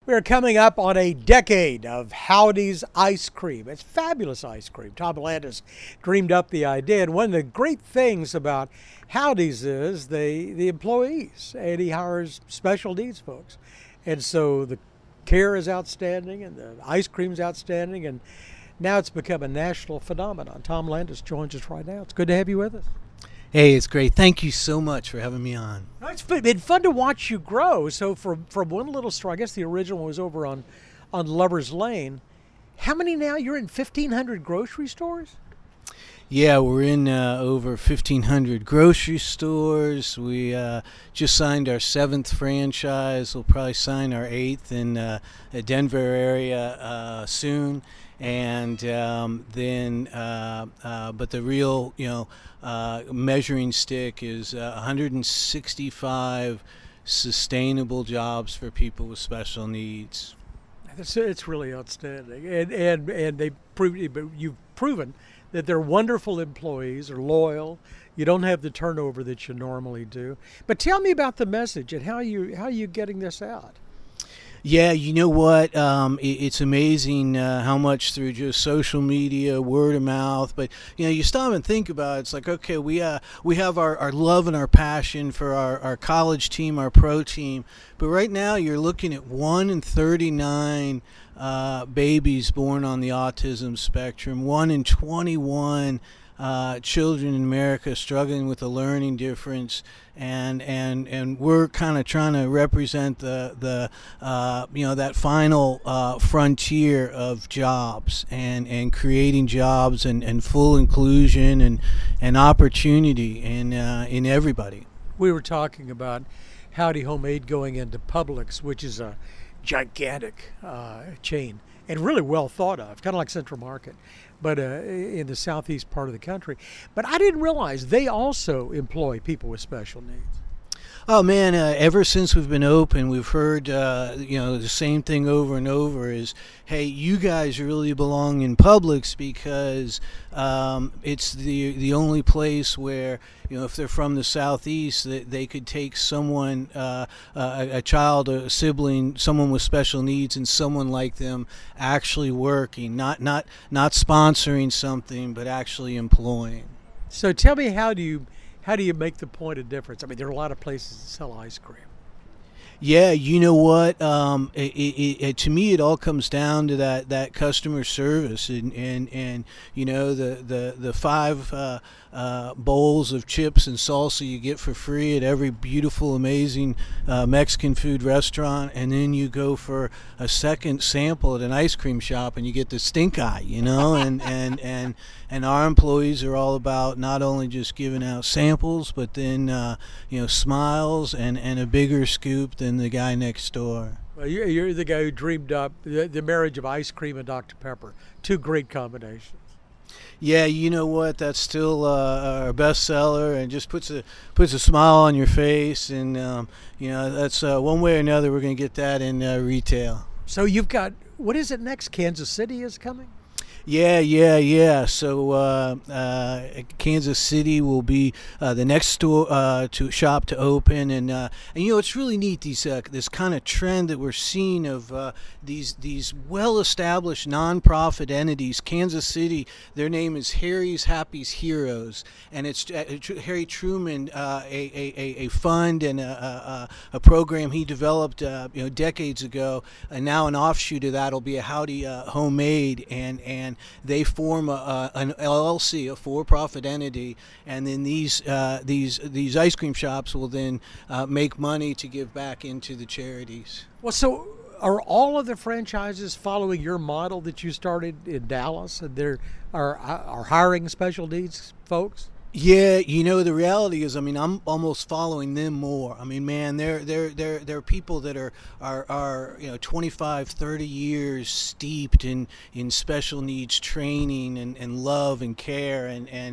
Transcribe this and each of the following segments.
We're coming up on a decade of Howdy's ice cream. It's fabulous ice cream. Tom Landis dreamed up the idea. And one of the great things about Howdy's is the employees. And he hires special needs folks. And so the care is outstanding and the ice cream's outstanding. And now it's become a national phenomenon. Tom Landis joins us right now. It's good to have you with us. Hey, it's great. Thank you so much for having me on. It's been fun to watch you grow. So from one little store, I guess the original was over on Lover's Lane. How many now? You're in 1,500 grocery stores? Yeah, we're in over 1,500 grocery stores. We just signed our 7th franchise. We'll probably sign our 8th in the Denver area soon. And then, but the real, measuring stick is 165 sustainable jobs for people with special needs. It's really outstanding, and you've proven that they're wonderful employees, are loyal. You don't have the turnover that you normally do. But tell me about the message and how you getting this out. Yeah, you know what? It's amazing how much through just social media, word of mouth. But you stop and think about it. It's like, okay, we have our love and our passion for our college team, our pro team. But right now, you're looking at 1 in 39 babies born on the autism spectrum. 1 in 21. Children in America struggling with a learning difference, and we're kind of trying to represent the that final frontier of jobs and creating jobs and full inclusion and opportunity in everybody. We were talking about Howdy Homemade going into Publix, which is a gigantic chain and really well thought of, kind of like Central Market, but in the southeast part of the country. But I didn't realize they also employ people with special needs. Oh man, ever since we've been open, we've heard the same thing over and over is, hey, you guys really belong in Publix because it's the only place where, if they're from the southeast, that they could take someone, a child, a sibling, someone with special needs, and someone like them actually working, not sponsoring something, but actually employing. So tell me, how do you make the point of difference? I mean, there are a lot of places that sell ice cream. Yeah, you know what? To me, it all comes down to that customer service, and the 5 bowls of chips and salsa you get for free at every beautiful, amazing Mexican food restaurant, and then you go for a second sample at an ice cream shop and you get the stink eye, and our employees are all about not only just giving out samples, but then smiles and a bigger scoop than the guy next door. Well, you're the guy who dreamed up the marriage of ice cream and Dr. Pepper. 2 great combinations. Yeah, you know what? That's still our bestseller, and just puts a smile on your face. And that's one way or another we're going to get that in retail. So you've got, what is it next? Kansas City is coming? Yeah. So Kansas City will be the next store shop to open, and it's really neat, this kind of trend that we're seeing of these well-established nonprofit entities. Kansas City, their name is Harry's Happy's Heroes, and it's Harry Truman, a fund and a program he developed decades ago, and now an offshoot of that will be a Howdy Homemade, and they form an LLC, a for-profit entity, and then these ice cream shops will then make money to give back into the charities. Well, so are all of the franchises following your model that you started in Dallas, and they are hiring special needs folks? Yeah, the reality is, I'm almost following them more. Man, they're people that are 25, 30 years steeped in special needs training and love and care, and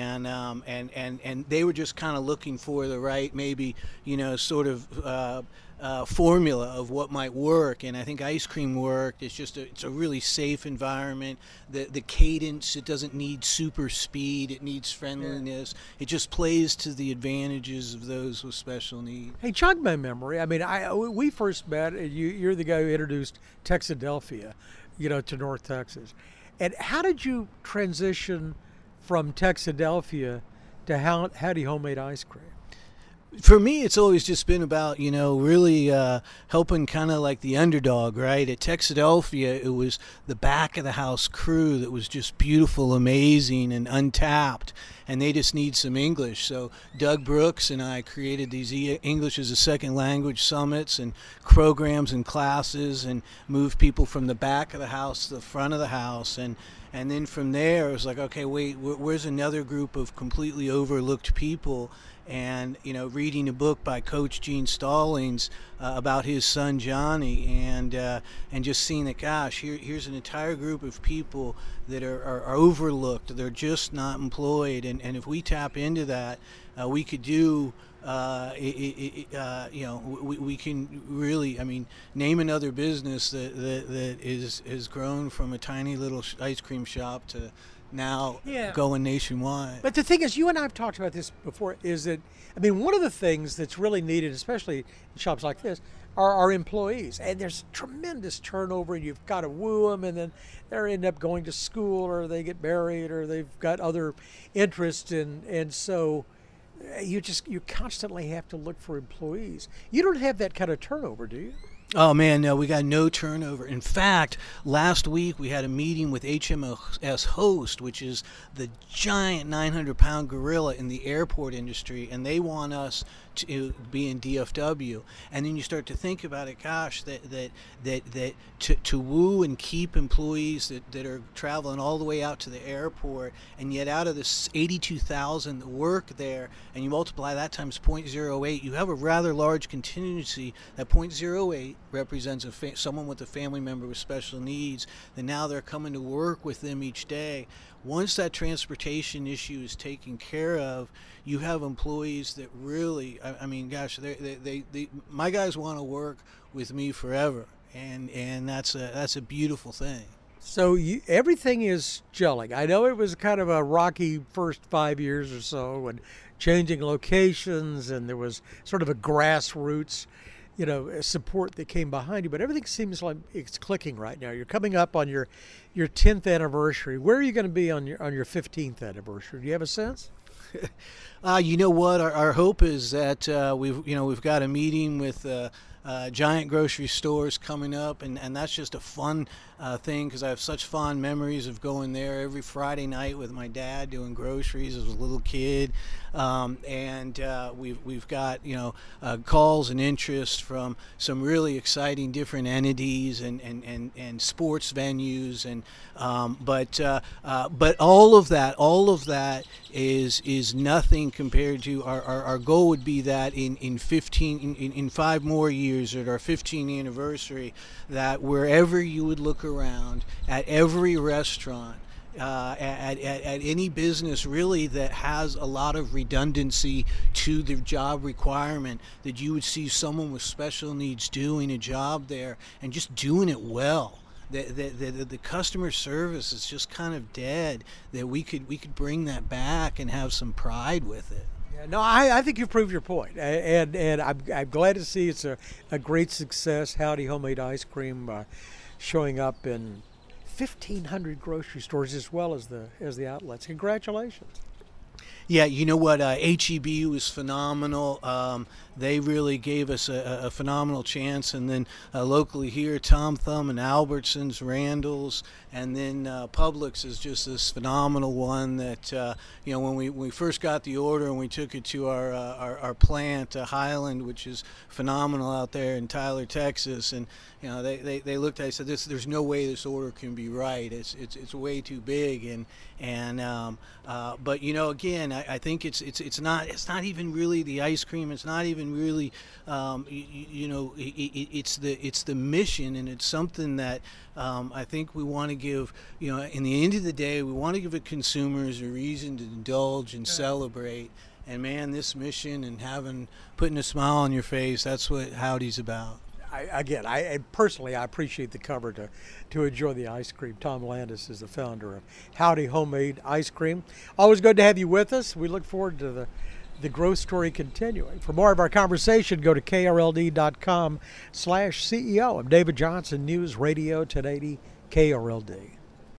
they were just kind of looking for the right, maybe, sort of formula of what might work, and I think ice cream worked. It's a really safe environment. The cadence, it doesn't need super speed. It needs friendliness. It just plays to the advantages of those with special needs. Hey, jog my memory. I mean, we first met. You're the guy who introduced Texadelphia, to North Texas. And how did you transition from Texadelphia to Howdy Homemade Ice Cream? For me, it's always just been about, really helping kind of like the underdog, right? At Texadelphia, it was the back of the house crew that was just beautiful, amazing, and untapped, and they just need some English. So Doug Brooks and I created these English as a second language summits and programs and classes, and moved people from the back of the house to the front of the house. And then from there, it was like, okay, wait, where's another group of completely overlooked people? And reading a book by Coach Gene Stallings about his son Johnny, and just seeing that, gosh, here's an entire group of people that are overlooked. They're just not employed, and if we tap into that, we could do. We can really, name another business that is grown from a tiny little ice cream shop to now going nationwide. But the thing is, you and I have talked about this before, is that, one of the things that's really needed, especially in shops like this, are our employees. And there's tremendous turnover, and you've got to woo them, and then they end up going to school, or they get married, or they've got other interests, and so you constantly have to look for employees. You don't have that kind of turnover, do you? Oh man, no, we got no turnover. In fact, last week we had a meeting with HMS Host, which is the giant 900-pound gorilla in the airport industry, and they want us to be in DFW. And then you start to think about it, gosh, that to woo and keep employees that are traveling all the way out to the airport, and yet out of this 82,000 that work there, and you multiply that times 0.08, you have a rather large contingency. That 0.08 represents someone with a family member with special needs, and now they're coming to work with them each day. Once that transportation issue is taken care of, you have employees that really, gosh, my guys want to work with me forever, and that's a beautiful thing. So everything is gelling. I know it was kind of a rocky first 5 years or so, and changing locations, and there was sort of a grassroots support that came behind you, but everything seems like it's clicking right now. You're coming up on your 10th anniversary. Where are you going to be on your 15th anniversary? Do you have a sense? You know what? Our hope is that we've got a meeting with Giant grocery stores coming up, and that's just a fun thing, because I have such fond memories of going there every Friday night with my dad doing groceries as a little kid. And we've got calls and interest from some really exciting different entities and sports venues, and but all of that is nothing compared to our goal would be that in 5 more years at our 15th anniversary, that wherever you would look around, at every restaurant, at any business really that has a lot of redundancy to the job requirement, that you would see someone with special needs doing a job there and just doing it well. The customer service is just kind of dead, that we could bring that back and have some pride with it. No, I think you've proved your point, and I'm glad to see it's a great success. Howdy Homemade Ice Cream showing up in 1,500 grocery stores as well as the outlets. Congratulations. Yeah, you know what? HEB was phenomenal. They really gave us a phenomenal chance. And then locally here, Tom Thumb and Albertsons, Randall's, and then Publix is just this phenomenal one that, when we first got the order and we took it to our plant, Highland, which is phenomenal out there in Tyler, Texas, and they looked at it and said, there's no way this order can be right. It's way too big, but again, I think it's not even really the ice cream. It's not even really it's the mission, and it's something that I think we want to give. In the end of the day, we want to give the consumers a reason to indulge and celebrate. And man, this mission and putting a smile on your face, that's what Howdy's about. I personally appreciate the cover to enjoy the ice cream. Tom Landis is the founder of Howdy Homemade Ice Cream. Always good to have you with us. We look forward to the growth story continuing. For more of our conversation, go to krld.com/CEO. I'm David Johnson, News Radio 1080 KRLD.